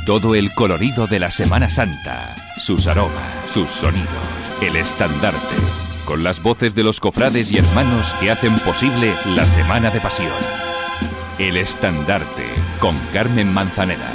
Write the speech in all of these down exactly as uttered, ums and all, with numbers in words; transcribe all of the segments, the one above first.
Todo el colorido de la Semana Santa, sus aromas, sus sonidos, el estandarte, con las voces de los cofrades y hermanos que hacen posible la Semana de Pasión. El estandarte, con Carmen Manzanera.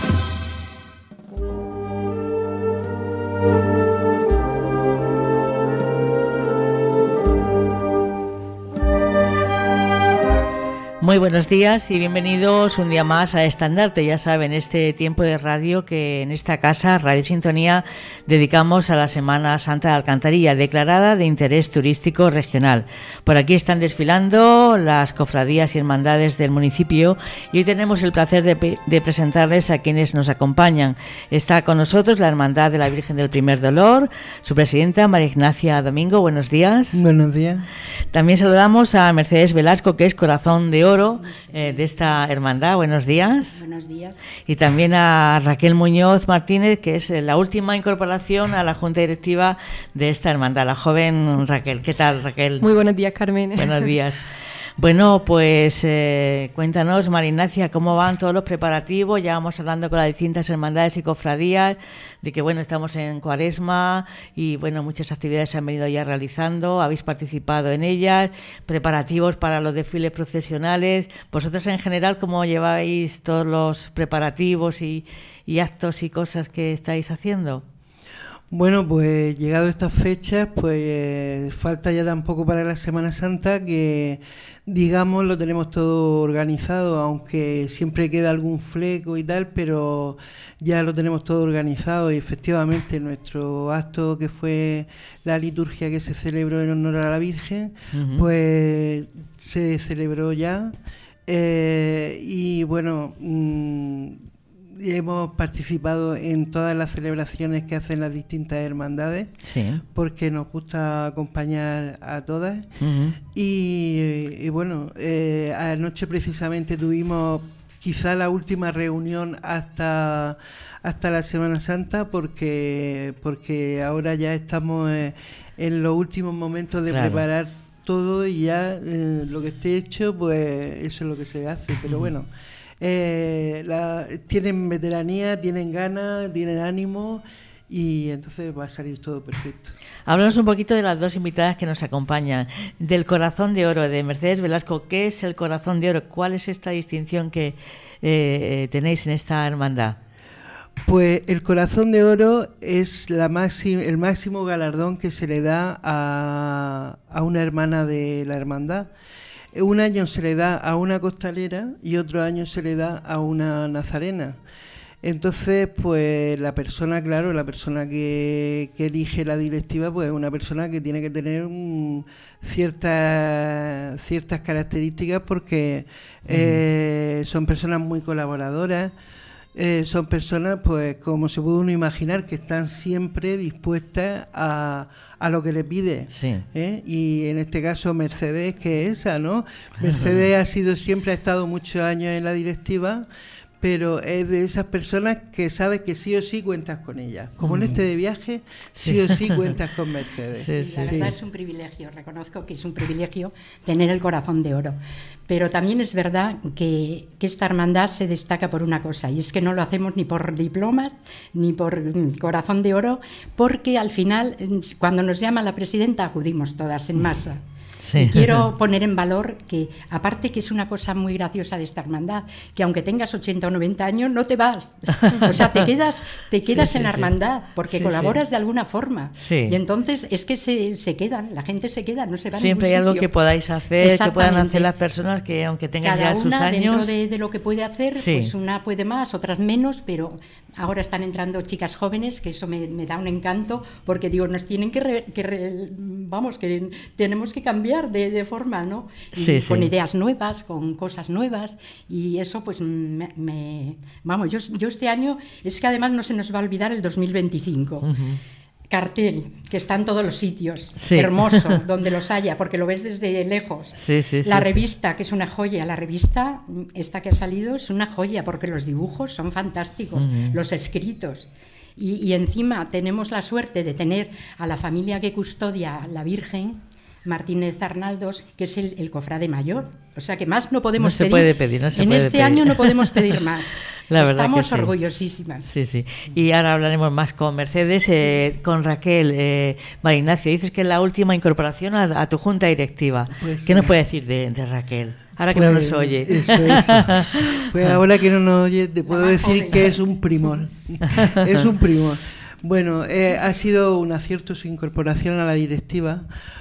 Muy buenos días y bienvenidos un día más a Estandarte. Ya saben, este tiempo de radio que en esta casa, Radio Sintonía, dedicamos a la Semana Santa de Alcantarilla, declarada de interés turístico regional. Por aquí están desfilando las cofradías y hermandades del municipio y hoy tenemos el placer de, de presentarles a quienes nos acompañan. Está con nosotros la Hermandad de la Virgen del Primer Dolor, su presidenta María Ignacia Domingo. Buenos días. Buenos días. También saludamos a Mercedes Velasco, que es corazón de oro Eh, de esta hermandad. Buenos días. Buenos días. Y también a Raquel Muñoz Martínez, que es la última incorporación a la Junta Directiva de esta hermandad, la joven Raquel. ¿Qué tal, Raquel? Muy buenos días, Carmen. Buenos días. Bueno, pues eh, cuéntanos, María Ignacia, cómo van todos los preparativos. Ya vamos hablando con las distintas hermandades y cofradías de que, bueno, estamos en Cuaresma y, bueno, muchas actividades se han venido ya realizando, habéis participado en ellas, preparativos para los desfiles procesionales. Vosotros, en general, ¿cómo lleváis todos los preparativos y, y actos y cosas que estáis haciendo? Bueno, pues llegado a estas fechas, pues eh, falta ya tampoco para la Semana Santa, que digamos lo tenemos todo organizado, aunque siempre queda algún fleco y tal, pero ya lo tenemos todo organizado y efectivamente nuestro acto, que fue la liturgia que se celebró en honor a la Virgen, uh-huh. pues se celebró ya eh, y bueno... Mmm, Y hemos participado en todas las celebraciones que hacen las distintas hermandades, sí. porque nos gusta acompañar a todas. Uh-huh. y, y bueno, eh, anoche precisamente tuvimos quizá la última reunión hasta hasta la Semana Santa, porque porque ahora ya estamos eh, en los últimos momentos de claro. preparar todo y ya eh, lo que esté hecho, pues eso es lo que se hace. Pero uh-huh. bueno... Eh, la, tienen veteranía, tienen ganas, tienen ánimo y entonces va a salir todo perfecto. Háblanos un poquito de las dos invitadas que nos acompañan. Del Corazón de Oro, de Mercedes Velasco. ¿Qué es el Corazón de Oro? ¿Cuál es esta distinción que eh, tenéis en esta hermandad? Pues el Corazón de Oro es la máxima, el máximo galardón que se le da a, a una hermana de la hermandad. Un año se le da a una costalera y otro año se le da a una nazarena. Entonces, pues la persona, claro, la persona que, que elige la directiva, pues es una persona que tiene que tener um, ciertas ciertas características, porque eh, son personas muy colaboradoras. Eh, son personas, pues, como se puede uno imaginar, que están siempre dispuestas a, a lo que le pide. Sí. ¿eh? Y en este caso Mercedes, que es esa, ¿no? Mercedes ha sido siempre, ha estado muchos años en la directiva, pero es de esas personas que sabes que sí o sí cuentas con ella. Como en este de viaje, sí, sí o sí cuentas con Mercedes. Sí, sí, la sí. verdad es un privilegio, reconozco que es un privilegio tener el Corazón de Oro. Pero también es verdad que, que esta hermandad se destaca por una cosa, y es que no lo hacemos ni por diplomas, ni por Corazón de Oro, porque al final, cuando nos llama la presidenta, acudimos todas en masa. Sí. Y quiero poner en valor que, aparte que es una cosa muy graciosa de esta hermandad, que aunque tengas ochenta o noventa años, no te vas. O sea, te quedas, te quedas sí, en sí, la hermandad, porque sí, colaboras sí. de alguna forma. Sí. Y entonces es que se, se quedan, la gente se queda, no se va a ningún sitio. Siempre hay algo que podáis hacer, que puedan hacer las personas que, aunque tengan Cada ya sus años... Cada una dentro de, de lo que puede hacer, sí. pues una puede más, otras menos, pero ahora están entrando chicas jóvenes, que eso me, me da un encanto, porque digo, nos tienen que... Re, que re, vamos, que tenemos que cambiar De, de forma, ¿no? Y sí, con sí. ideas nuevas, con cosas nuevas, y eso pues me, me vamos, yo, yo este año es que además no se nos va a olvidar el dos mil veinticinco. Uh-huh. Cartel, que está en todos los sitios, sí. hermoso, donde los haya, porque lo ves desde lejos. Sí, sí, la sí, revista, sí. que es una joya, la revista esta que ha salido es una joya, porque los dibujos son fantásticos, uh-huh. los escritos. Y, y encima tenemos la suerte de tener a la familia que custodia la Virgen, Martínez Arnaldos, que es el, el cofrade mayor. O sea que más no podemos no se pedir. Puede pedir no se en puede este pedir. año no podemos pedir más. La Estamos verdad que orgullosísimas. Sí, sí. Y ahora hablaremos más con Mercedes, eh, con Raquel. Eh, María Ignacia, dices que es la última incorporación a, a tu junta directiva. Pues, ¿Qué sí. nos puede decir de, de Raquel? Ahora que pues, no nos oye. Eso, eso. Pues ahora que no nos oye, te puedo decir joven. que es un primor. Es un primor. Bueno, eh, ha sido un acierto su incorporación a la directiva,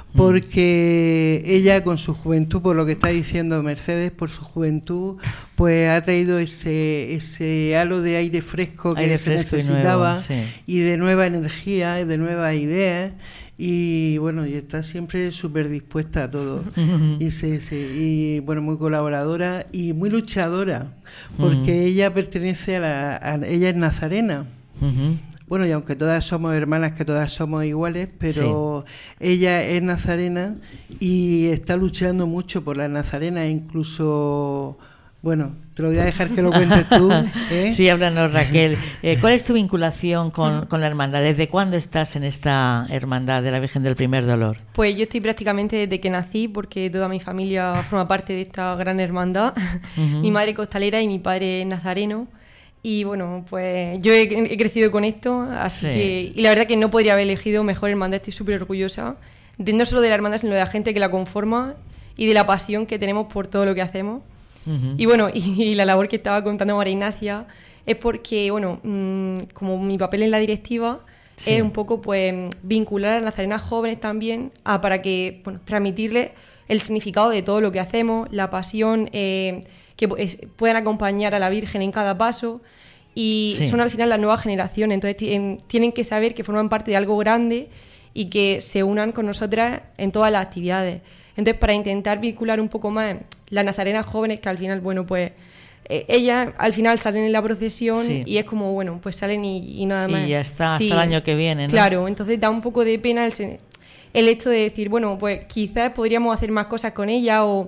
porque ella con su juventud, por lo que está diciendo Mercedes, por su juventud, pues ha traído ese ese halo de aire fresco que aire se fresco necesitaba y, nuevo, sí. y de nueva energía, de nuevas ideas. Y bueno, y está siempre súper dispuesta a todo. y, se, se, y bueno, muy colaboradora y muy luchadora, porque uh-huh. ella pertenece a la... A, ella es nazarena. Uh-huh. Bueno, y aunque todas somos hermanas, que todas somos iguales, pero sí. ella es nazarena y está luchando mucho por las nazarenas, incluso... Bueno, te lo voy a dejar que lo cuentes tú. ¿eh? Sí, háblanos, Raquel. Eh, ¿Cuál es tu vinculación con, con la hermandad? ¿Desde cuándo estás en esta hermandad de la Virgen del Primer Dolor? Pues yo estoy prácticamente desde que nací, porque toda mi familia forma parte de esta gran hermandad. Uh-huh. Mi madre costalera y mi padre nazareno. Y bueno, pues yo he, he crecido con esto, así sí. que... Y la verdad que no podría haber elegido mejor hermandad, estoy súper orgullosa. De, no solo de la hermandad, sino de la gente que la conforma y de la pasión que tenemos por todo lo que hacemos. Uh-huh. Y bueno, y, y la labor que estaba contando María Ignacia es porque, bueno, mmm, como mi papel en la directiva sí. es un poco, pues, vincular a las nazarenas jóvenes también a, para que, bueno, transmitirles el significado de todo lo que hacemos, la pasión... Eh, que puedan acompañar a la Virgen en cada paso y sí. son al final la nueva generación, entonces t- tienen que saber que forman parte de algo grande y que se unan con nosotras en todas las actividades. Entonces, para intentar vincular un poco más las nazarenas jóvenes, que al final, bueno, pues eh, ellas al final salen en la procesión sí. y es como, bueno, pues salen y, y nada más. Y ya está, sí. hasta el año que viene, ¿no? Claro, entonces da un poco de pena el, el hecho de decir, bueno, pues quizás podríamos hacer más cosas con ellas o...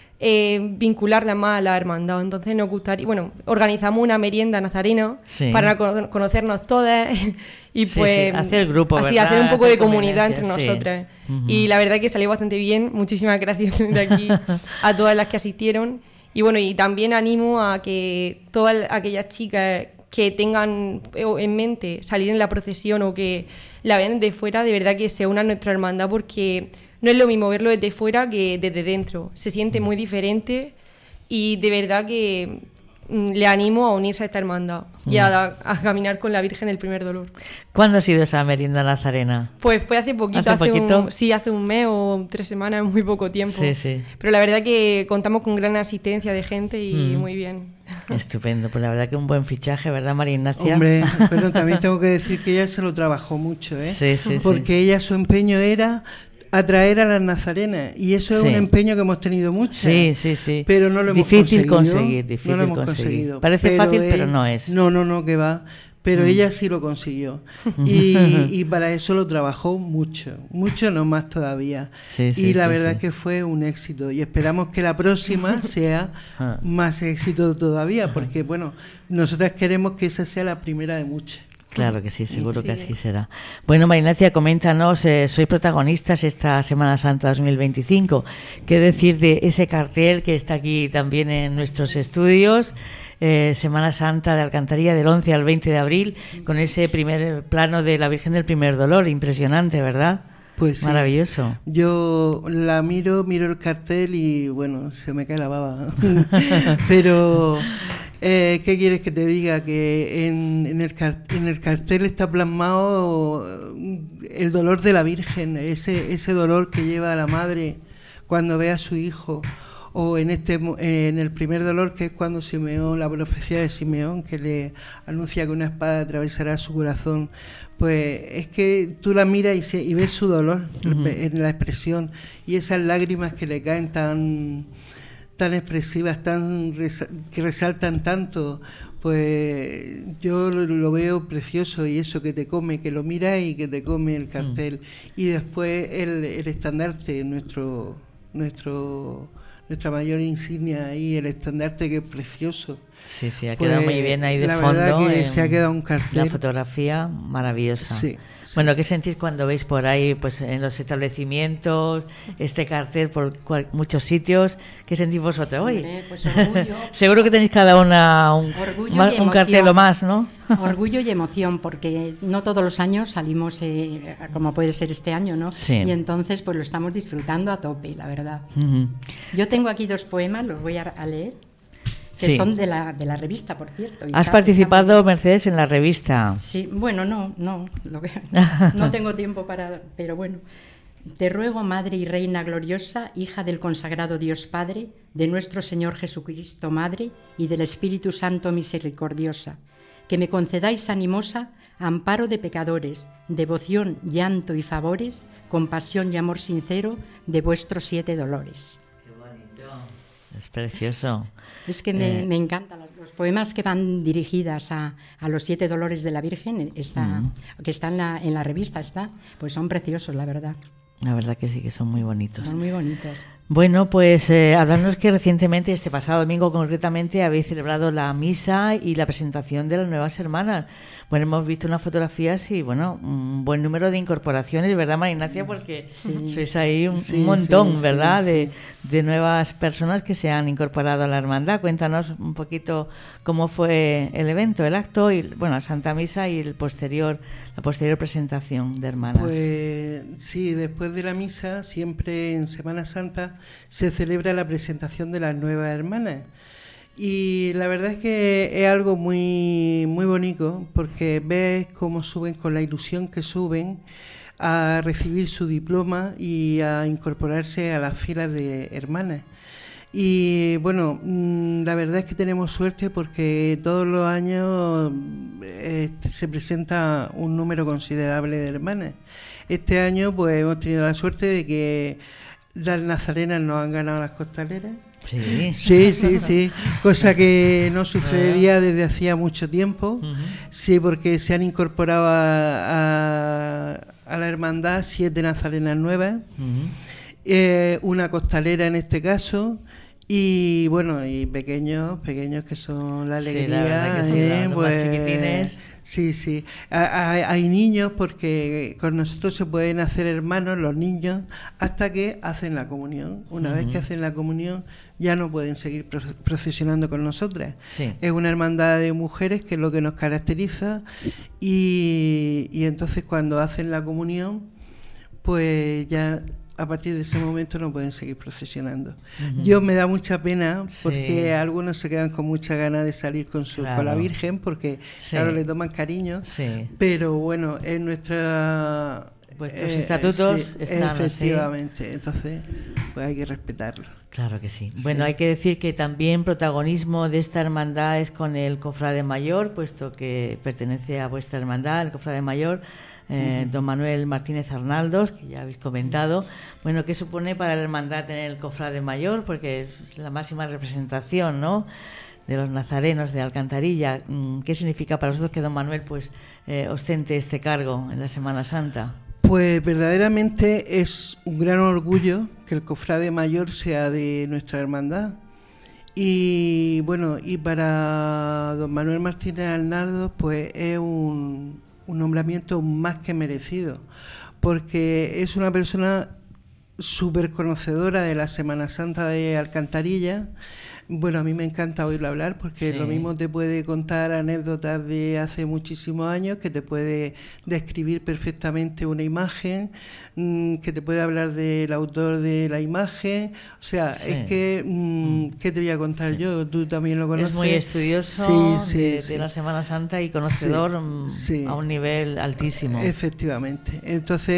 Eh, vincularla más a la hermandad. Entonces nos gustaría, bueno, organizamos una merienda nazarena sí. para con- conocernos todas y pues sí, sí. hacer grupo, así ¿verdad? hacer un poco hacer de comunidad entre sí. nosotras. Uh-huh. Y la verdad que salió bastante bien. Muchísimas gracias de aquí a todas las que asistieron. Y bueno, y también animo a que todas aquellas chicas que tengan en mente salir en la procesión o que la vean de fuera, de verdad que se unan a nuestra hermandad, porque no es lo mismo verlo desde fuera que desde dentro. Se siente muy diferente y de verdad que mm, le animo a unirse a esta hermandad mm. y a, a caminar con la Virgen del Primer Dolor. ¿Cuándo ha sido esa merienda nazarena? Pues fue hace poquito, ¿Hace, hace poquito? Un, sí, hace un mes o tres semanas, muy poco tiempo. Sí, sí. Pero la verdad que contamos con gran asistencia de gente y mm. muy bien. Estupendo, pues la verdad que un buen fichaje, ¿verdad, María Ignacia? Hombre, pero también tengo que decir que ella se lo trabajó mucho, ¿eh? Sí, sí, porque sí. ella, su empeño era atraer a las nazarenas, y eso es sí. un empeño que hemos tenido muchas, sí, sí, sí. pero no lo hemos difícil conseguido. Conseguir, difícil no lo hemos conseguir. conseguido. Parece pero fácil, él, pero no es. No, no, no, que va. Pero mm. ella sí lo consiguió. Y, y para eso lo trabajó mucho, mucho no más todavía. Sí, sí, y la sí, verdad sí. es que fue un éxito. Y esperamos que la próxima sea ah. más éxito todavía, porque bueno, nosotras queremos que esa sea la primera de muchas. Claro que sí, seguro sí. que así será. Bueno, María Ignacia, coméntanos, eh, sois protagonistas esta Semana Santa dos mil veinticinco. ¿Qué decir de ese cartel que está aquí también en nuestros estudios? Eh, Semana Santa de Alcantarilla del once al veinte de abril, con ese primer plano de la Virgen del Primer Dolor, impresionante, ¿verdad? Pues sí. Maravilloso. Yo la miro, miro el cartel y bueno, se me cae la baba. Pero... Eh, ¿qué quieres que te diga? Que en, en, el car- en el cartel está plasmado el dolor de la Virgen, ese, ese dolor que lleva la madre cuando ve a su hijo, o en este en el primer dolor, que es cuando Simeón, la profecía de Simeón, que le anuncia que una espada atravesará su corazón. Pues es que tú la miras y, se, y ves su dolor uh-huh. en la expresión, y esas lágrimas que le caen tan... tan expresivas, tan res- que resaltan tanto, pues yo lo, lo veo precioso, y eso que te come, que lo miras y que te come el cartel. Mm. Y después el, el estandarte, nuestro nuestro nuestra mayor insignia ahí, el estandarte, que es precioso, Sí, sí, ha quedado pues, muy bien ahí de la fondo. La verdad que se ha quedado un cartel. La fotografía maravillosa. Sí. Sí. Bueno, ¿qué sentís cuando veis por ahí, pues en los establecimientos, este cartel por cual, muchos sitios? ¿Qué sentís vosotros hoy? Hombre, pues orgullo. Seguro que tenéis cada una un, más, un cartel o más, ¿no? Orgullo y emoción, porque no todos los años salimos, eh, como puede ser este año, ¿no? Sí. Y entonces, pues lo estamos disfrutando a tope, la verdad. Uh-huh. Yo tengo aquí dos poemas, los voy a, a leer. Que sí. son de la, de la revista, por cierto. ¿Has participado, muy... Mercedes, en la revista? Sí, bueno, no, no, lo que, no tengo tiempo para... Pero bueno, te ruego, Madre y Reina gloriosa, hija del consagrado Dios Padre, de nuestro Señor Jesucristo Madre y del Espíritu Santo misericordiosa, que me concedáis animosa amparo de pecadores, devoción, llanto y favores, compasión y amor sincero de vuestros siete dolores. Qué bonito. Es precioso. Es que me, eh. me encantan los, los poemas que van dirigidas a, a los siete dolores de la Virgen, está, uh-huh. que está en la, en la revista, está, pues son preciosos, la verdad. La verdad que sí, que son muy bonitos. Son muy bonitos. Bueno, pues eh, hablarnos que recientemente, este pasado domingo concretamente, habéis celebrado la misa y la presentación de las nuevas hermanas. Bueno, hemos visto unas fotografías y, bueno, un buen número de incorporaciones, ¿verdad, María Ignacia? Porque sí. sois ahí un, sí, un montón, sí, ¿verdad?, sí, de, sí. de nuevas personas que se han incorporado a la hermandad. Cuéntanos un poquito cómo fue el evento, el acto, y bueno, la Santa Misa y el posterior, la posterior presentación de hermanas. Pues sí, después de la misa, siempre en Semana Santa, se celebra la presentación de las nuevas hermanas. Y la verdad es que es algo muy, muy bonito, porque ves cómo suben, con la ilusión que suben a recibir su diploma y a incorporarse a las filas de hermanas. Y bueno, la verdad es que tenemos suerte porque todos los años eh, se presenta un número considerable de hermanas. Este año pues hemos tenido la suerte de que las nazarenas nos han ganado las costaleras. Sí, sí, sí, sí, cosa que no sucedía desde hacía mucho tiempo. Uh-huh. Sí, porque se han incorporado a, a, a la hermandad siete nazarenas nuevas, uh-huh. eh, una costalera en este caso, y bueno, y pequeños, pequeños que son la alegría, sí, la verdad que sí, eh, los pues, más chiquitines. Sí, sí. Hay, hay niños porque con nosotros se pueden hacer hermanos los niños hasta que hacen la comunión. Una uh-huh. vez que hacen la comunión ya no pueden seguir procesionando con nosotras. Sí. Es una hermandad de mujeres que es lo que nos caracteriza y, y entonces cuando hacen la comunión pues ya a partir de ese momento no pueden seguir procesionando. Uh-huh. Yo me da mucha pena porque sí. algunos se quedan con mucha ganas de salir con su claro. con la Virgen porque sí. claro le toman cariño, sí. pero bueno, es nuestra vuestros eh, estatutos sí, están efectivamente, así. Entonces pues hay que respetarlo. Claro que sí. Bueno, sí. hay que decir que también protagonismo de esta hermandad es con el cofrade mayor, puesto que pertenece a vuestra hermandad, el cofrade mayor. Eh, uh-huh. Don Manuel Martínez Arnaldos, que ya habéis comentado. Bueno, ¿qué supone para la hermandad tener el cofrade mayor? Porque es la máxima representación, ¿no?, de los nazarenos de Alcantarilla. ¿Qué significa para vosotros que don Manuel pues eh, ostente este cargo en la Semana Santa? Pues verdaderamente es un gran orgullo que el cofrade mayor sea de nuestra hermandad. Y bueno, y para don Manuel Martínez Arnaldos pues es un un nombramiento más que merecido, porque es una persona súper conocedora de la Semana Santa de Alcantarilla. Bueno, a mí me encanta oírlo hablar porque sí. lo mismo te puede contar anécdotas de hace muchísimos años, que te puede describir perfectamente una imagen, mmm, que te puede hablar del autor de la imagen. O sea, sí. es que, mmm, ¿qué te voy a contar sí. yo? Tú también lo conoces. Es muy estudioso sí, sí, de, sí. de la Semana Santa y conocedor sí, sí. a un nivel altísimo. Efectivamente. Entonces,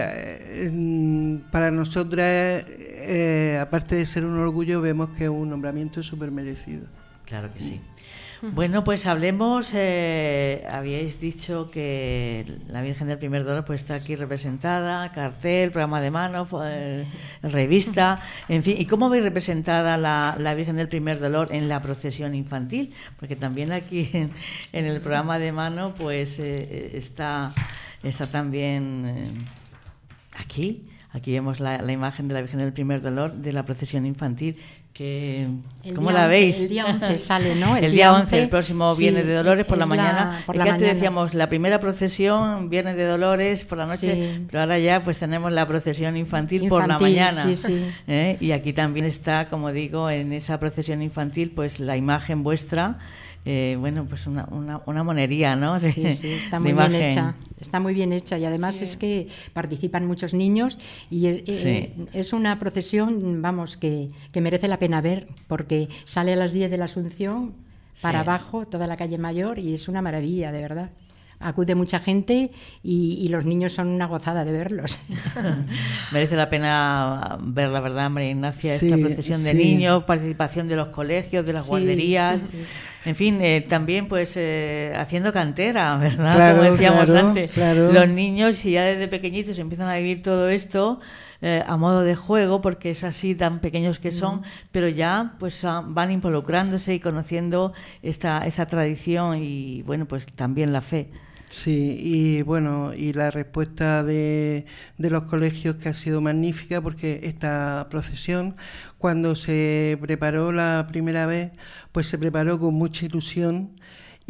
eh, para nosotras, eh, aparte de ser un orgullo, vemos que es un nombramiento súper merecido. Claro que sí. Bueno, pues hablemos, eh, habíais dicho que la Virgen del Primer Dolor pues está aquí representada, cartel, programa de mano, eh, revista, en fin. ¿Y cómo veis representada la, la Virgen del Primer Dolor en la procesión infantil? Porque también aquí en, en el programa de mano pues eh, está, está también eh, aquí. Aquí vemos la, la imagen de la Virgen del Primer Dolor de la procesión infantil. Que, ¿Cómo la veis? El día once sale, ¿no? El, el día once, el próximo sí, Viernes de Dolores por la mañana. Por es la que mañana. antes decíamos la primera procesión, Viernes de Dolores por la noche, sí. pero ahora ya pues tenemos la procesión infantil, infantil por la mañana. Sí, sí. ¿Eh? Y aquí también está, como digo, en esa procesión infantil, pues la imagen vuestra. Eh, bueno, pues una, una, una monería, ¿no? De, sí, sí, está muy bien hecha, está muy bien hecha y además sí. es que participan muchos niños y es, sí. eh, es una procesión, vamos, que, que merece la pena ver porque sale a las diez de la Asunción para sí. abajo, toda la calle Mayor y es una maravilla, de verdad. Acude mucha gente y, y los niños son una gozada de verlos. Merece la pena ver, la verdad, María Ignacia, sí, esta procesión de sí. niños, participación de los colegios, de las sí, guarderías, sí, sí. en fin, eh, también pues eh, haciendo cantera, ¿verdad? Claro, como decíamos claro, antes, claro. Los niños, si ya desde pequeñitos empiezan a vivir todo esto, Eh, a modo de juego, porque es así tan pequeños que son, mm. pero ya pues van involucrándose y conociendo esta, esta tradición y bueno, pues también la fe. Sí, y bueno, y la respuesta de, de los colegios que ha sido magnífica porque esta procesión, cuando se preparó la primera vez, pues se preparó con mucha ilusión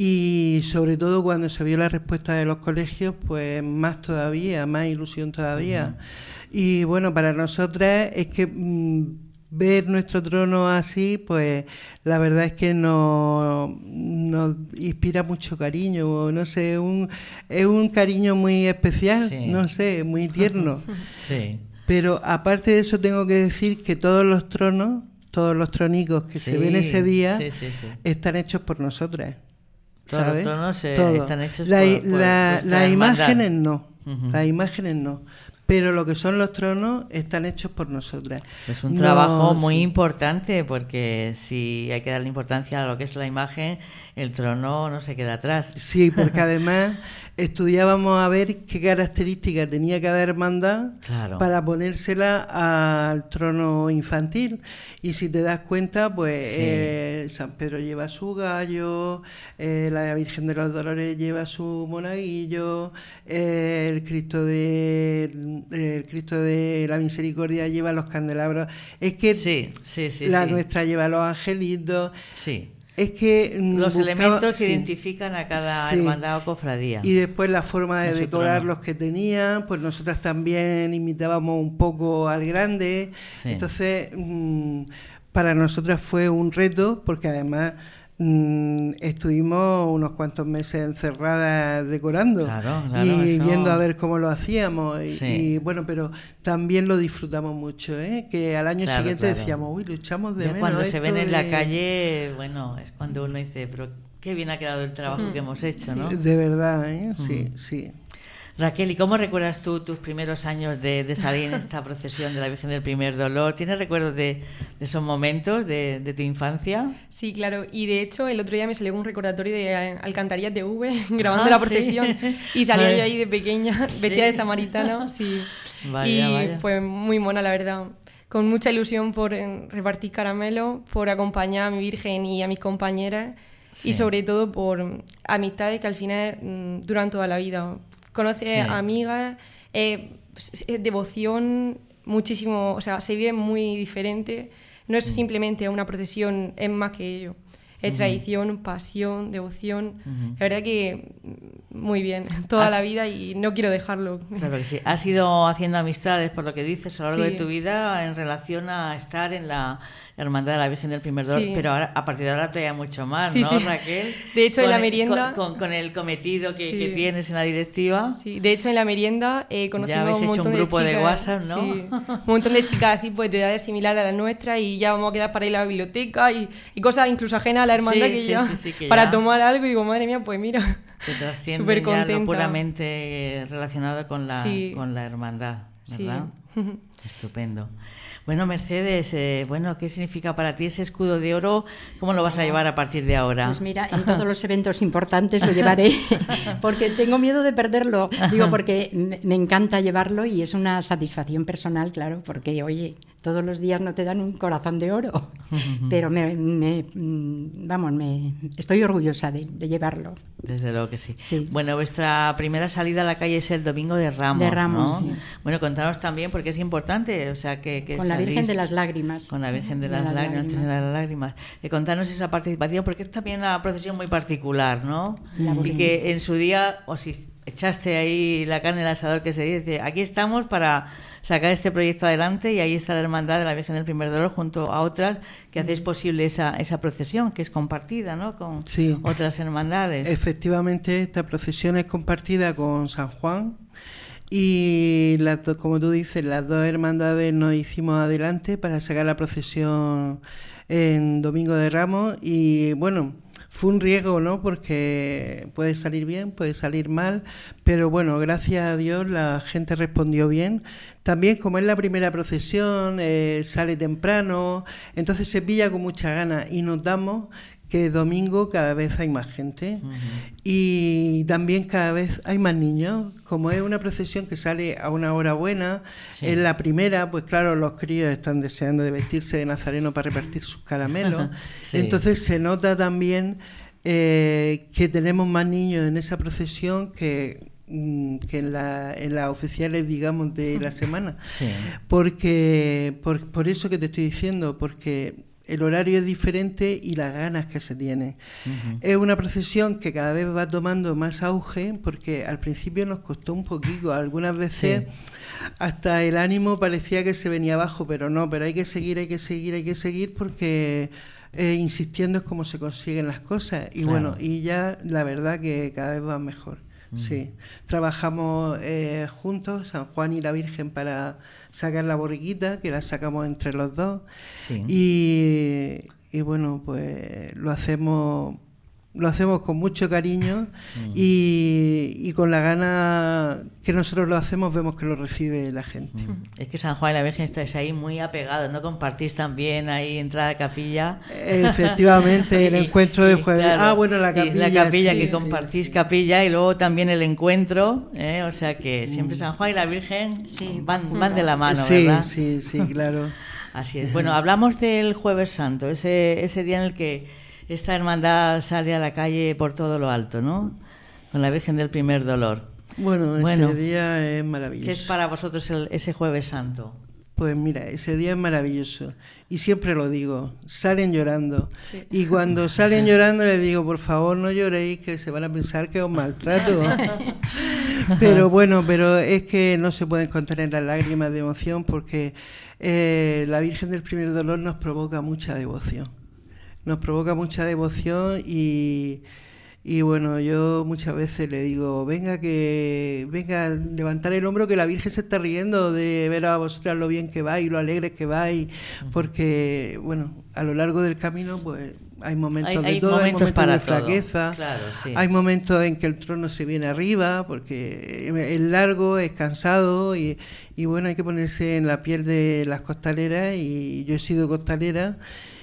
y sobre todo cuando se vio la respuesta de los colegios, pues más todavía, más ilusión todavía. Uh-huh. Y bueno, para nosotras es que mmm, ver nuestro trono así, pues la verdad es que nos, nos inspira mucho cariño, no sé, un, es un cariño muy especial, sí. no sé, muy tierno. Sí. Pero aparte de eso tengo que decir que todos los tronos, todos los tronicos que sí. se ven ese día, sí, sí, sí. están hechos por nosotras. Todos ¿sabes? los tronos eh, Todo. están hechos la, por, por la, Las imágenes no, uh-huh. las imágenes no. Pero lo que son los tronos están hechos por nosotras. Es un no, trabajo muy sí. importante porque si hay que darle importancia a lo que es la imagen, el trono no se queda atrás. Sí, porque además estudiábamos a ver qué características tenía cada hermandad claro. para ponérsela al trono infantil. Y si te das cuenta, pues sí. eh, San Pedro lleva su gallo, eh, la Virgen de los Dolores lleva su monaguillo, eh, el Cristo de el Cristo de la Misericordia lleva los candelabros. Es que sí, sí, sí, la sí. nuestra lleva los angelitos. Sí. Es que los buscaba, elementos que sí, identifican a cada sí. hermandad o cofradía. Y después la forma de Nosotros decorar no. los que tenían, pues nosotras también imitábamos un poco al grande. Sí. Entonces, mmm, para nosotras fue un reto, porque además mmm, estuvimos unos cuantos meses encerradas decorando claro, claro, y eso... viendo a ver cómo lo hacíamos. Y, sí. y bueno, pero también lo disfrutamos mucho, ¿eh? Que al año claro, siguiente claro. decíamos, uy, lo echamos de ya menos. Cuando se ven en de... la calle, bueno, es cuando uno dice, pero qué bien ha quedado el trabajo sí. que hemos hecho, ¿no? De verdad, ¿eh? Sí, mm. sí. Raquel, ¿y cómo recuerdas tú tus primeros años de, de salir en esta procesión de la Virgen del Primer Dolor? ¿Tienes recuerdos de, de esos momentos de, de tu infancia? Sí, claro. Y de hecho, el otro día me salió un recordatorio de Alcantarillas de V grabando ah, la procesión ¿sí? y salía yo ahí de pequeña, vestida ¿sí? de samaritana. Sí. Vaya, y vaya. fue muy mona, la verdad. Con mucha ilusión por repartir caramelo, por acompañar a mi Virgen y a mis compañeras sí. y sobre todo por amistades que al final mmm, duran toda la vida. Conoces sí. amigas, eh, es devoción, muchísimo, o sea, se vive muy diferente. No es mm. simplemente una procesión, es más que ello. Es uh-huh. tradición, pasión, devoción. Uh-huh. La verdad que muy bien, toda Has... la vida y no quiero dejarlo. Claro que sí. Has ido haciendo amistades, por lo que dices, a lo largo sí. de tu vida en relación a estar en la Hermandad de la Virgen del Primer Dolor, sí. pero ahora, a partir de ahora todavía mucho más, sí, ¿no, sí. Raquel? De hecho, con en la el, merienda... Con, con, con el cometido que, sí. que tienes en la directiva. Sí, de hecho, en la merienda eh, conocimos ya habéis un hecho montón un grupo de chicas... de WhatsApp, ¿no? Sí, un montón de chicas así, pues de edades similares a las nuestras y ya vamos a quedar para ir a la biblioteca y, y cosas incluso ajenas a la hermandad sí, que, sí, ya, sí, sí, que para ya... tomar algo y digo, madre mía, pues mira, súper contenta. Ya lo puramente relacionado con la, sí. con la hermandad, ¿verdad? Sí. Estupendo. Bueno, Mercedes, eh, bueno, ¿qué significa para ti ese escudo de oro? ¿Cómo lo vas a llevar a partir de ahora? Pues mira, en todos los eventos importantes lo llevaré, porque tengo miedo de perderlo. Digo, porque me encanta llevarlo y es una satisfacción personal, claro, porque, oye, todos los días no te dan un corazón de oro, pero me, me vamos, me estoy orgullosa de, de llevarlo. Desde luego que sí. sí. Bueno, vuestra primera salida a la calle es el Domingo de Ramos, de Ramos, ¿no? Sí. Bueno, contanos también, porque es importante, o sea, que, que con la la Virgen de las Lágrimas. Con la Virgen de, de las, las Lágrimas, lágrimas. De las Lágrimas. Eh, contanos esa participación, porque es también una procesión muy particular, ¿no? La y que en su día, o si echaste ahí la carne al asador, que se dice, aquí estamos para sacar este proyecto adelante, y ahí está la Hermandad de la Virgen del Primer Dolor junto a otras que hacéis posible esa, esa procesión, que es compartida, ¿no? Con sí. otras hermandades. Efectivamente, esta procesión es compartida con San Juan, y las dos, como tú dices, las dos hermandades nos hicimos adelante para sacar la procesión en Domingo de Ramos, y bueno, fue un riesgo, ¿no? Porque puede salir bien, puede salir mal, pero bueno, gracias a Dios la gente respondió bien. También, como es la primera procesión, eh, sale temprano, entonces se pilla con mucha ganas, y notamos que domingo cada vez hay más gente, uh-huh. y también cada vez hay más niños. Como es una procesión que sale a una hora buena, sí. en la primera, pues claro, los críos están deseando de vestirse de nazareno para repartir sus caramelos, sí. entonces se nota también eh, que tenemos más niños en esa procesión que que en las en la oficiales, digamos, de la semana, sí. porque por, por eso que te estoy diciendo, porque el horario es diferente y las ganas que se tienen. Uh-huh. Es una procesión que cada vez va tomando más auge, porque al principio nos costó un poquito, algunas veces sí. hasta el ánimo parecía que se venía abajo, pero no, pero hay que seguir, hay que seguir, hay que seguir, porque eh, insistiendo es como se consiguen las cosas, y claro. bueno, y ya la verdad que cada vez va mejor. Uh-huh. Sí, trabajamos eh, juntos, San Juan y la Virgen, para sacar la borriquita, que la sacamos entre los dos, sí. y, y bueno, pues lo hacemos lo hacemos con mucho cariño, mm. y, y con la gana que nosotros lo hacemos, vemos que lo recibe la gente. Mm. Es que San Juan y la Virgen estáis ahí muy apegados, ¿no? Compartís también ahí entrada a capilla. Efectivamente, el y, encuentro de jueves. Claro, ah, bueno, la capilla. La capilla, sí, que sí, compartís sí. capilla, y luego también el encuentro, ¿eh? O sea que siempre San Juan y la Virgen sí. van, van de la mano, sí, ¿verdad? Sí, sí, claro. Así es. Bueno, hablamos del Jueves Santo, ese, ese día en el que esta hermandad sale a la calle por todo lo alto, ¿no? Con la Virgen del Primer Dolor. Bueno, bueno, ese día es maravilloso. ¿Qué es para vosotros el, ese Jueves Santo? Pues mira, ese día es maravilloso. Y siempre lo digo, salen llorando. Sí. Y cuando salen llorando les digo, por favor, no lloréis, que se van a pensar que os maltrato. Pero bueno, pero es que no se pueden contener las lágrimas de emoción, porque eh, la Virgen del Primer Dolor nos provoca mucha devoción. Nos provoca mucha devoción y, y bueno, yo muchas veces le digo, venga que venga a levantar el hombro, que la Virgen se está riendo de ver a vosotras lo bien que vais, lo alegres que vais, porque bueno, a lo largo del camino pues hay momentos hay, de hay todo, momentos hay momentos para de flaqueza, claro, sí. hay momentos en que el trono se viene arriba, porque es largo, es cansado, y, y bueno, hay que ponerse en la piel de las costaleras, y yo he sido costalera.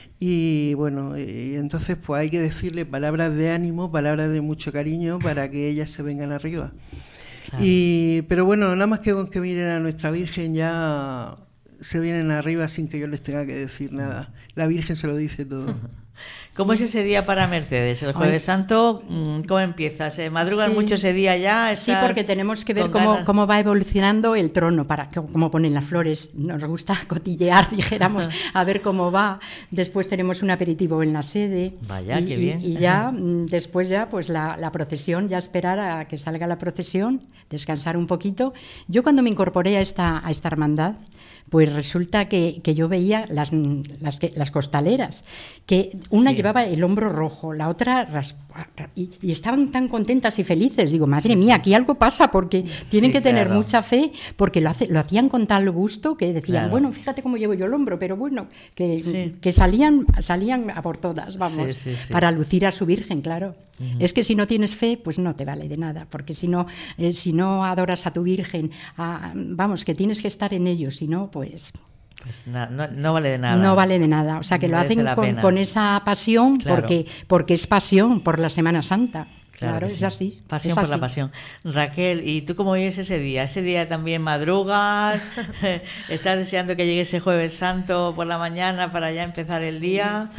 Y bueno, y entonces pues hay que decirle palabras de ánimo, palabras de mucho cariño, para que ellas se vengan arriba. Claro. Y pero bueno, nada más que con que miren a nuestra Virgen ya se vienen arriba sin que yo les tenga que decir nada. La Virgen se lo dice todo. ¿Cómo sí. es ese día para Mercedes? El Jueves Ay. Santo, ¿cómo empieza? ¿Se madrugan sí. mucho ese día ya? Sí, porque tenemos que ver cómo, cómo va evolucionando el trono, para cómo ponen las flores. Nos gusta cotillear, dijéramos, a ver cómo va. Después tenemos un aperitivo en la sede. Vaya, y, qué bien. Y, y ya, después ya, pues la, la procesión, ya esperar a que salga la procesión, descansar un poquito. Yo cuando me incorporé a esta, a esta hermandad, pues resulta que, que yo veía las, las, las costaleras, que una sí. llevaba el hombro rojo, la otra raspa, y, y estaban tan contentas y felices. Digo, madre sí, mía, aquí algo pasa, porque tienen sí, que tener claro. mucha fe, porque lo, hace, lo hacían con tal gusto que decían, claro. bueno, fíjate cómo llevo yo el hombro, pero bueno, que, sí. que salían, salían a por todas, vamos, sí, sí, sí. para lucir a su Virgen, claro. Uh-huh. Es que si no tienes fe, pues no te vale de nada, porque si no, eh, si no adoras a tu Virgen, a, vamos, que tienes que estar en ello, si no, pues... Pues na, no, no vale de nada. No vale de nada. O sea, que no lo hacen con, con esa pasión, claro. porque, porque es pasión por la Semana Santa. Claro, claro es sí. así. Pasión es por así. la pasión. Raquel, ¿y tú cómo vives ese día? ¿Ese día también madrugas? ¿Estás deseando que llegue ese Jueves Santo por la mañana para ya empezar el día?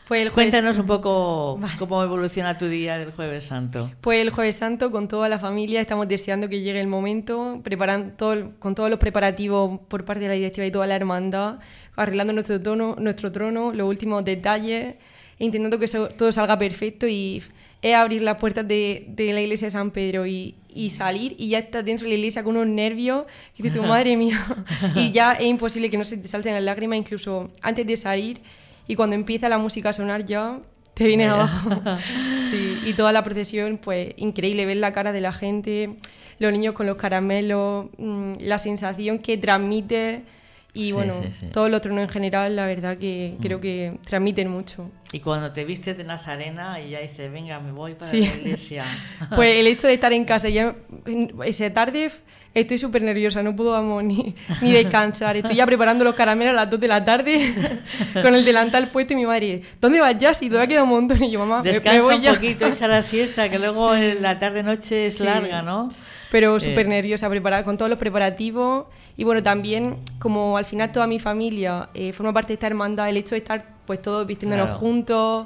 Pues el jueves... Cuéntanos un poco vale. cómo evoluciona tu día del Jueves Santo. Pues el Jueves Santo con toda la familia estamos deseando que llegue el momento, preparando todo, con todos los preparativos por parte de la directiva y toda la hermandad, arreglando nuestro trono, nuestro trono, los últimos detalles, intentando que eso, todo salga perfecto, y es abrir las puertas de, de la iglesia de San Pedro y, y salir y ya estás dentro de la iglesia con unos nervios que dices, madre mía, y ya es imposible que no se te salten las lágrimas, incluso antes de salir. Y cuando empieza la música a sonar ya te vienes abajo. Sí, y toda la procesión, pues increíble, ver la cara de la gente, los niños con los caramelos, mmm, la sensación que transmite y sí, bueno, sí, sí. todos los tronos en general, la verdad que mm. creo que transmiten mucho. Y cuando te vistes de nazarena y ya dices, venga, me voy para sí. la iglesia. Pues el hecho de estar en casa, ya esa tarde estoy súper nerviosa, no puedo vamos, ni, ni descansar. Estoy ya preparando los caramelos a las dos de la tarde con el delantal puesto y mi madre, ¿dónde vas ya? Si todavía queda un montón. Y yo, mamá, descansa me voy un ya. poquito, echa la siesta, que luego sí. la tarde-noche es sí. larga, ¿no? Pero súper eh. nerviosa, preparada con todos los preparativos. Y bueno, también, como al final toda mi familia eh, forma parte de esta hermandad, el hecho de estar pues todos vistiéndonos claro. juntos,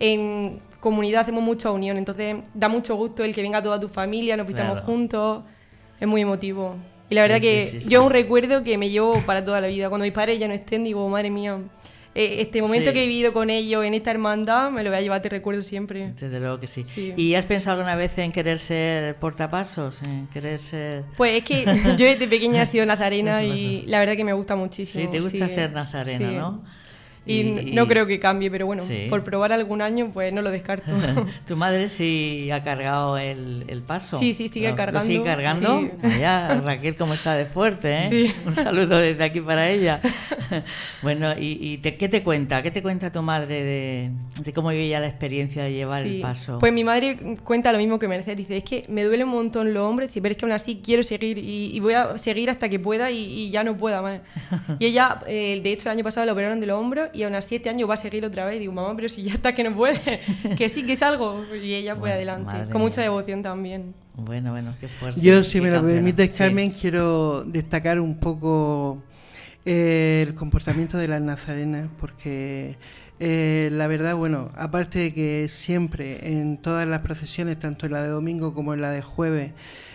en comunidad hacemos mucha unión, entonces da mucho gusto el que venga toda tu familia, nos vistamos claro. juntos, es muy emotivo. Y la verdad sí, que sí, sí, yo sí. un recuerdo que me llevo para toda la vida. Cuando mis padres ya no estén, digo, madre mía, este momento sí. que he vivido con ellos en esta hermandad me lo voy a llevar, te recuerdo siempre. Desde luego que sí. sí. ¿Y has pensado alguna vez en querer ser portapasos? ¿En querer ser...? Pues es que yo desde pequeña he sido nazarena y la verdad que me gusta muchísimo. Sí, te gusta sí. ser nazarena, sí. ¿no? Y, y no creo que cambie, pero bueno, sí. por probar algún año, pues no lo descarto. ¿Tu madre sí ha cargado el, el paso? Sí, sí, sigue ¿Lo, cargando. ¿Lo sigue cargando? Sí. Vaya, Raquel, cómo está de fuerte, ¿eh? Sí. Un saludo desde aquí para ella. Bueno, ¿y, y te, qué te cuenta? ¿Qué te cuenta tu madre de, de cómo vivía la experiencia de llevar sí. el paso? Pues mi madre cuenta lo mismo que Mercedes. Dice, es que me duele un montón los hombros, pero es que aún así quiero seguir y, y voy a seguir hasta que pueda y, y ya no pueda más. Y ella, eh, de hecho, el año pasado la operaron de los hombros y aún así este año va a seguir otra vez. Y digo, mamá, pero si ya está que no puede, que sí, que es algo. Y ella pues bueno, adelante, con mucha devoción también. Bueno, bueno, qué fuerza. Yo, si me lo permites, Carmen, sí. quiero destacar un poco eh, el comportamiento de las nazarenas, porque eh, la verdad, bueno, aparte de que siempre en todas las procesiones, tanto en la de domingo como en la de jueves,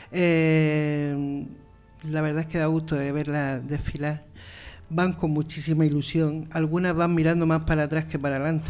eh, la verdad es que da gusto de verlas desfilar. Van con muchísima ilusión, algunas van mirando más para atrás que para adelante,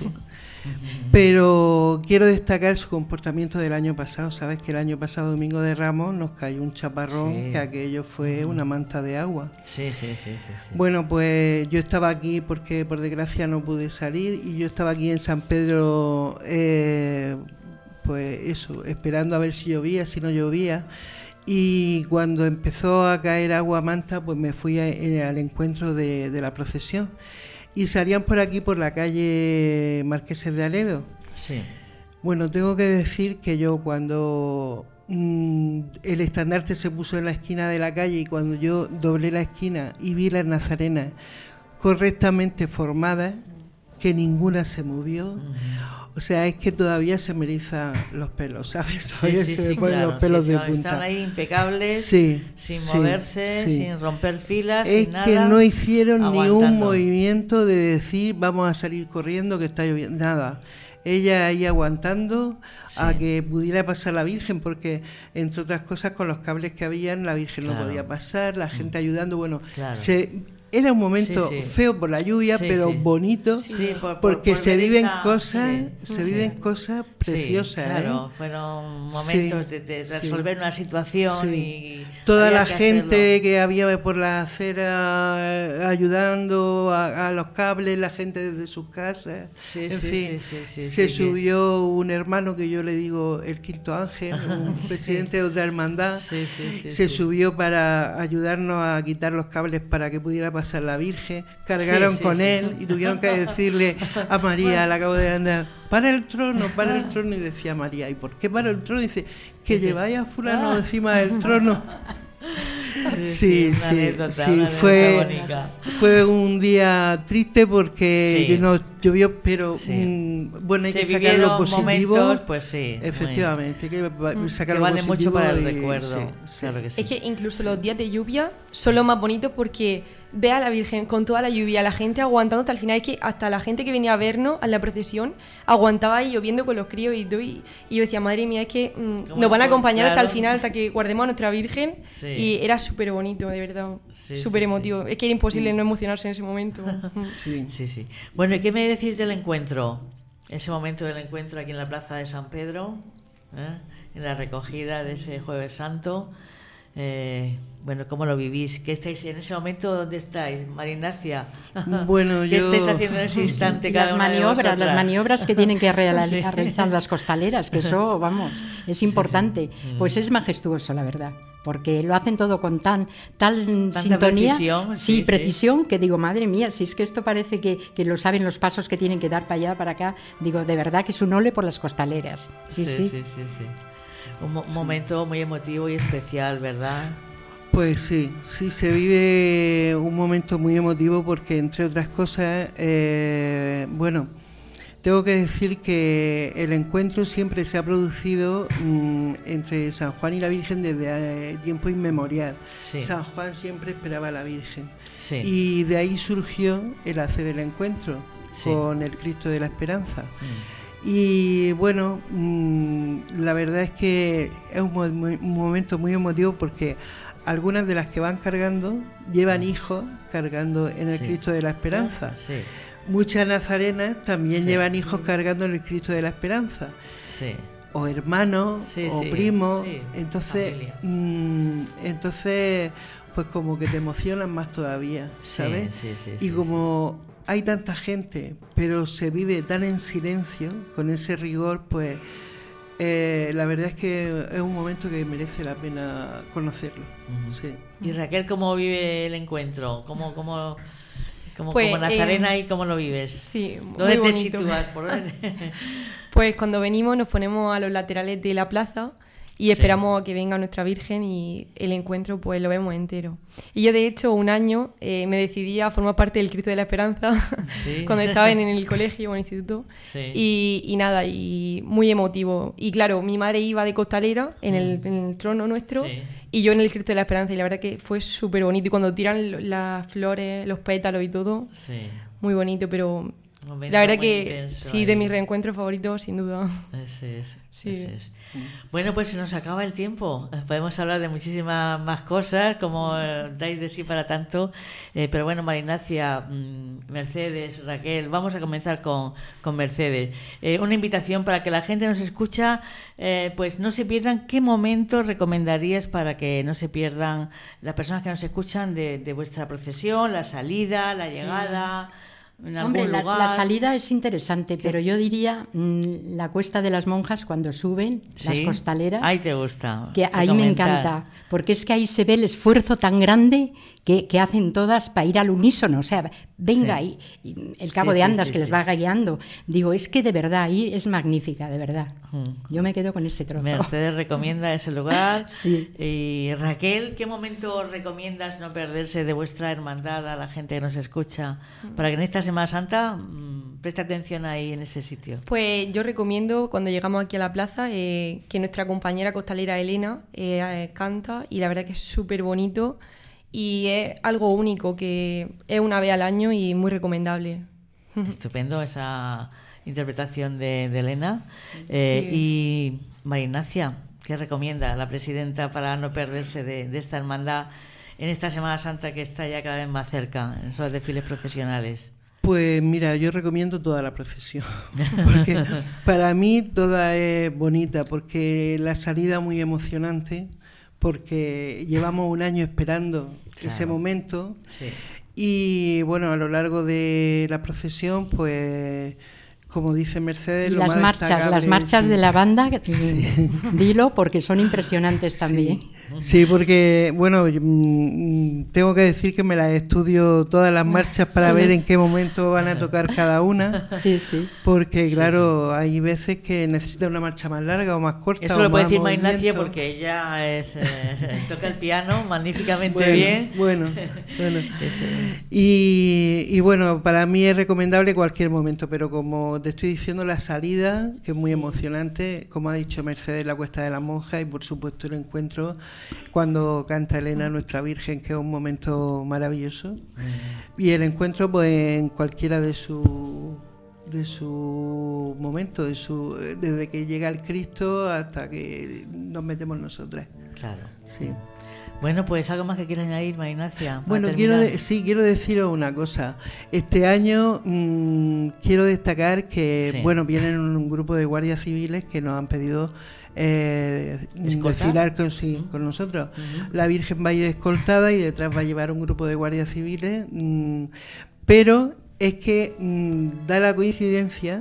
pero quiero destacar su comportamiento del año pasado. Sabes que el año pasado, Domingo de Ramos, nos cayó un chaparrón, sí. que aquello fue una manta de agua. Sí, sí, sí, sí, sí. Bueno, pues yo estaba aquí porque por desgracia no pude salir y yo estaba aquí en San Pedro, eh, pues eso, esperando a ver si llovía, si no llovía. Y cuando empezó a caer agua manta, pues me fui a, a, al encuentro de, de la procesión. Y salían por aquí, por la calle Marqueses de Aledo. Sí. Bueno, tengo que decir que yo cuando mmm, el estandarte se puso en la esquina de la calle y cuando yo doblé la esquina y vi las nazarenas correctamente formadas, que ninguna se movió... Uh-huh. O sea, es que todavía se me erizan los pelos, ¿sabes? Todavía sí, sí, se me sí, ponen claro, los pelos sí, de sí, punta. Están ahí impecables, sí, sin sí, moverse, sí. sin romper filas, es sin nada. Es que no hicieron aguantando. Ni un movimiento de decir vamos a salir corriendo que está lloviendo, nada. Ella ahí aguantando sí. a que pudiera pasar la Virgen, porque entre otras cosas con los cables que habían la Virgen claro. no podía pasar, la gente ayudando, bueno, claro. se... Era un momento sí, sí. feo por la lluvia, sí, pero sí. bonito, sí, por, por, porque por se viven esa... cosas, sí, se sí. viven cosas preciosas. Sí, claro, ¿eh? Fueron momentos sí, de, de resolver sí. una situación sí. y toda la que gente hacerlo. Que había por la acera ayudando a, a los cables, la gente desde sus casas. Sí, en sí, fin, sí, sí, sí, se sí, subió sí. un hermano que yo le digo el quinto ángel, un presidente sí. de otra hermandad, sí, sí, sí, se sí. subió para ayudarnos a quitar los cables para que pudiera pasar la Virgen, cargaron sí, sí, con sí. él y tuvieron que decirle a María, la acabo de andar, para el trono, para el trono, y decía María, ¿y por qué para el trono? Y dice, que sí, lleváis a fulano ah. encima del trono. Sí, sí, sí, sí. Fue, fue un día triste porque sí. nos llovió, pero sí. mmm, bueno, hay se que sacar lo positivo. Momentos, pues sí. Efectivamente, hay que sacar que lo vale positivo mucho para el y, recuerdo. Sí, sí. Claro que sí. Es que incluso los días de lluvia son los más bonitos porque ve a la Virgen con toda la lluvia, la gente aguantando hasta el final. Es que hasta la gente que venía a vernos a la procesión aguantaba ahí lloviendo con los críos y todo. Y, y yo decía, madre mía, es que mmm, nos van a acompañar claro. hasta el final, hasta que guardemos a nuestra Virgen. Sí. Y era súper bonito, de verdad. Sí, súper sí, emotivo. Sí. Es que era imposible no emocionarse en ese momento. Sí, sí, sí. Bueno, ¿y qué me decís del encuentro? Ese momento del encuentro aquí en la Plaza de San Pedro, ¿eh? En la recogida de ese Jueves Santo. Eh, bueno, ¿cómo lo vivís? ¿Qué estáis en ese momento? ¿Dónde estáis, María Ignacia? Bueno, ¿Qué yo... estáis haciendo en ese instante? Cada las una maniobras, de las maniobras que tienen que realizar, sí. realizar las costaleras, que eso, vamos, es importante. Pues es majestuoso, la verdad, porque lo hacen todo con tan tal Tanta sintonía, precisión, sí, sí, precisión, sí. que digo, madre mía, si es que esto parece que, que lo saben los pasos que tienen que dar para allá, para acá, digo, de verdad que es un ole por las costaleras. Sí, sí. sí, sí, sí, sí. Un, mo- un momento muy emotivo y especial, ¿verdad? Pues sí, sí se vive un momento muy emotivo porque, entre otras cosas, eh, bueno, tengo que decir que el encuentro siempre se ha producido mmm, entre San Juan y la Virgen desde eh, tiempo inmemorial. Sí. San Juan siempre esperaba a la Virgen. Sí. Y de ahí surgió el hacer el encuentro sí. con el Cristo de la Esperanza. Mm. Y bueno, mmm, la verdad es que es un, muy, un momento muy emotivo porque algunas de las que van cargando llevan hijos cargando en el sí. Cristo de la Esperanza. Sí. Muchas nazarenas también sí. llevan hijos cargando en el Cristo de la Esperanza. Sí. O hermanos, sí, o sí, primos. Sí. Entonces, mmm, entonces, pues como que te emocionan más todavía, ¿sabes? Sí, sí, sí, y sí, como sí. hay tanta gente, pero se vive tan en silencio, con ese rigor, pues Eh, la verdad es que es un momento que merece la pena conocerlo. Uh-huh. Sí. ¿Y Raquel cómo vive el encuentro? ¿Cómo, cómo, cómo, pues, como Nazarena eh, y cómo lo vives? Sí, ¿Dónde te bonito. sitúas? ¿Por dónde? Pues cuando venimos nos ponemos a los laterales de la plaza y esperamos sí. a que venga nuestra Virgen y el encuentro pues lo vemos entero. Y yo de hecho un año eh, me decidí a formar parte del Cristo de la Esperanza sí. cuando estaba en, en el colegio o en el instituto sí. y, y nada, y muy emotivo. Y claro, mi madre iba de costalera en el, en el trono nuestro sí. y yo en el Cristo de la Esperanza y la verdad que fue súper bonito y cuando tiran las flores, los pétalos y todo, sí. muy bonito, pero... La verdad que sí, ahí. De mis reencuentros favoritos, sin duda. Ese es, sí. ese es. Bueno, pues se nos acaba el tiempo. Podemos hablar de muchísimas más cosas, como dais de sí para tanto. Eh, pero bueno, María Ignacia, Mercedes, Raquel, vamos a comenzar con, con Mercedes. Eh, una invitación para que la gente nos escucha, eh, pues no se pierdan. ¿Qué momentos recomendarías para que no se pierdan las personas que nos escuchan de, de vuestra procesión, la salida, la llegada? Sí. Hombre, la, la salida es interesante, pero yo diría mmm, la Cuesta de las Monjas cuando suben, ¿sí? Las costaleras. Ahí te gusta. Que ahí me encanta, porque es que ahí se ve el esfuerzo tan grande que, que hacen todas para ir al unísono. O sea, venga, sí. y, y el cabo sí, de andas sí, sí, que sí. les va guiando. Digo, es que de verdad, ahí es magnífica, de verdad. Mm. Yo me quedo con ese trozo. Mercedes recomienda ese lugar. Sí. Y Raquel, ¿qué momento recomiendas no perderse de vuestra hermandad a la gente que nos escucha? Mm. Para que en esta Semana Santa mmm, preste atención ahí en ese sitio. Pues yo recomiendo cuando llegamos aquí a la plaza eh, que nuestra compañera costalera Elena eh, eh, canta y la verdad que es súper bonito y es algo único que es una vez al año y muy recomendable. Estupendo esa interpretación de, de Elena. Sí, eh, sí. Y María Ignacia, ¿qué recomienda la presidenta para no perderse de, de esta hermandad en esta Semana Santa que está ya cada vez más cerca, en esos desfiles procesionales? Pues mira, yo recomiendo toda la procesión, porque para mí toda es bonita, porque la salida es muy emocionante, porque llevamos un año esperando claro. ese momento sí. y bueno, a lo largo de la procesión, pues como dice Mercedes, y lo las más marchas, destacable, las marchas sí. de la banda, sí. dilo, porque son impresionantes también. Sí. Sí, porque, bueno, tengo que decir que me las estudio todas las marchas para sí. ver en qué momento van a tocar cada una. Sí, sí. Porque, claro, sí, sí. hay veces que necesita una marcha más larga o más corta. Eso lo puede decir Ignacia porque ella es, eh, toca el piano magníficamente bueno, bien. Bueno, bueno. Y, y bueno, para mí es recomendable cualquier momento, pero como te estoy diciendo, la salida, que es muy sí. emocionante, como ha dicho Mercedes, la Cuesta de la Monja, y por supuesto el encuentro cuando canta Elena, nuestra Virgen, que es un momento maravilloso. Mm. Y el encuentro pues en cualquiera de sus de su momento, de su desde que llega el Cristo hasta que nos metemos nosotras. Claro. Sí. Bueno, pues algo más que quieras añadir, María Ignacia. Bueno, quiero de, sí, quiero deciros una cosa. Este año mmm, quiero destacar que, sí. bueno, vienen un grupo de guardias civiles que nos han pedido eh, desfilar con, sí, uh-huh. con nosotros. Uh-huh. La Virgen va a ir escoltada y detrás va a llevar un grupo de guardias civiles, mmm, pero es que mmm, da la coincidencia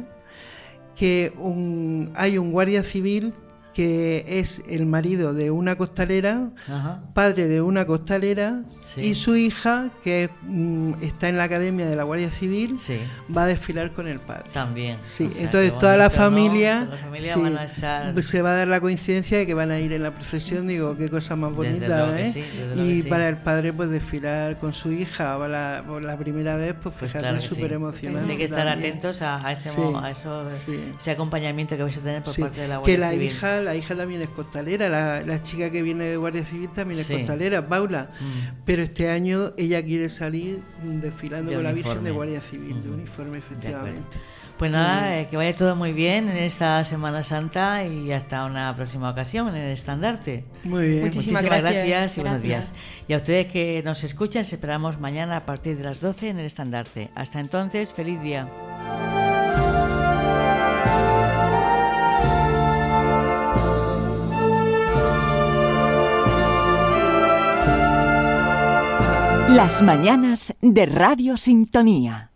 que un, hay un guardia civil que es el marido de una costalera, ajá. padre de una costalera, sí. y su hija, que mm, está en la Academia de la Guardia Civil, sí. va a desfilar con el padre. También. Sí, o sea, entonces toda la familia, ¿no? la familia sí, van a estar... se va a dar la coincidencia de que van a ir en la procesión, digo, qué cosa más bonita, ¿eh? Sí, y sí. para el padre, pues desfilar con su hija, la, la primera vez, pues, pues fíjate, claro súper sí. emocionante. Hay que estar también. atentos a, a, ese, sí. a eso, sí. ese acompañamiento que vais a tener por sí. parte de la Guardia que la Civil. Hija, la hija también es costalera, la, la chica que viene de Guardia Civil también es sí. costalera, Paula, mm. pero este año ella quiere salir desfilando de con uniforme. La Virgen de Guardia Civil, mm. de uniforme, efectivamente. Pues nada, eh, que vaya todo muy bien en esta Semana Santa y hasta una próxima ocasión en el estandarte. Muy bien. Muchísimas, Muchísimas gracias. gracias y gracias. Buenos días. Y a ustedes que nos escuchan, les esperamos mañana a partir de las doce en el estandarte. Hasta entonces, feliz día. Las mañanas de Radio Sintonía.